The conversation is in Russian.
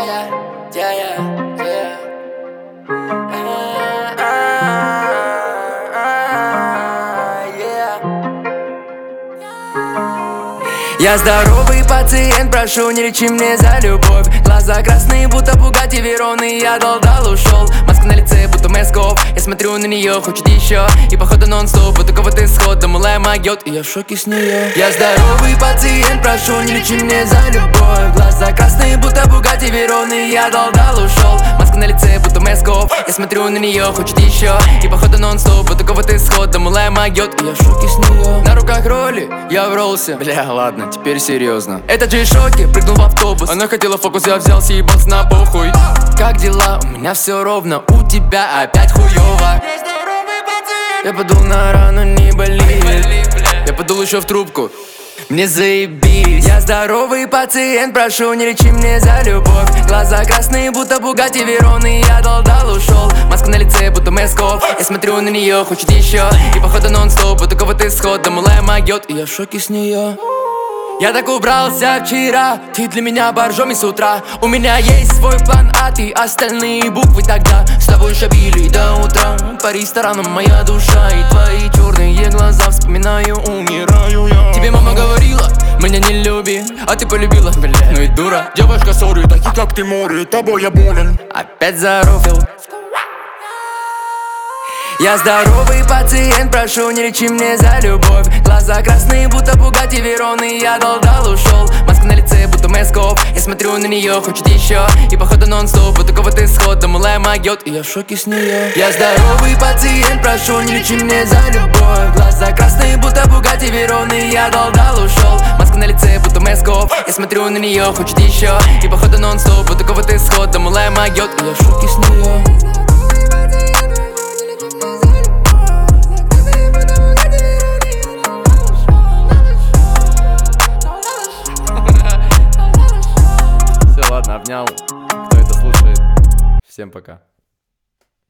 Я здоровый пациент, прошу, не лечи мне за любовь. Глаза красные, будто Бугатти Верон, и я дал, ушел. Маска на лице, будто Мэсков. Я смотрю на нее, хочет еще. И походу нон-стоп, вот такого ты сход. Милая могет, и я в шоке с нее. Я здоровый пациент, прошу, не лечи мне за любовь. Глаза красные, будто Бугатти Верон, и я дал, ушел. Маска на лице, будто Мэсков. Я смотрю на нее, хочет еще. И походу нон-стоп, вот такого ты сход. Милая могет, и я в шоке с нее. На руках роли, я врался. Бля, ладно, теперь серьезно. Это Джей-шоки, прыгнул в автобус. Она хотела фокус, я взял, съебался на похуй. Как дела? У меня все ровно, у тебя опять хуёво. Я подул на рану, не болит. Я подул еще в трубку, мне заебись. Я здоровый пациент, прошу, не лечи мне за любовь. Глаза красные, будто Бугатти Верон, и я дал, ушел. Маска на лице, будто Мэсков. Я смотрю на нее, хочет еще. И походу нон-стоп, вот такого ты сход. Да милая могет, и я в шоке с нее. Я так убрался вчера, ты для меня боржоми с утра. У меня есть свой план, а ты остальные буквы тогда. С тобой шабили до утра, по ресторанам моя душа. И твои черные глаза вспоминаю, умираю я. Тебе мама говорила, меня не люби, а ты полюбила, бля, ну и дура. Девушка, сори, такие как ты море, тобой я болен. Опять зарофил. Я здоровый пациент, прошу, не лечи мне за любовь. Глаза красные, будто Бугатти Верон, и я дал, ушел. Маска на лице, будто Мэсков. Я смотрю на нее, хочет еще. И походу нон-стоп, вот такого ты сход. Да милая могет, и я в шоке с нее. Я здоровый пациент, прошу, не лечи мне за любовь. Глаза красные, будто Бугатти Верон, и я дал, ушел. Маска на лице, будто Мэсков. Я смотрю на нее, хочет еще. И походу нон-стоп, вот такого ты сход. Да милая могет, и я в шоке с нее. Ладно, обнял. Кто это слушает, всем пока.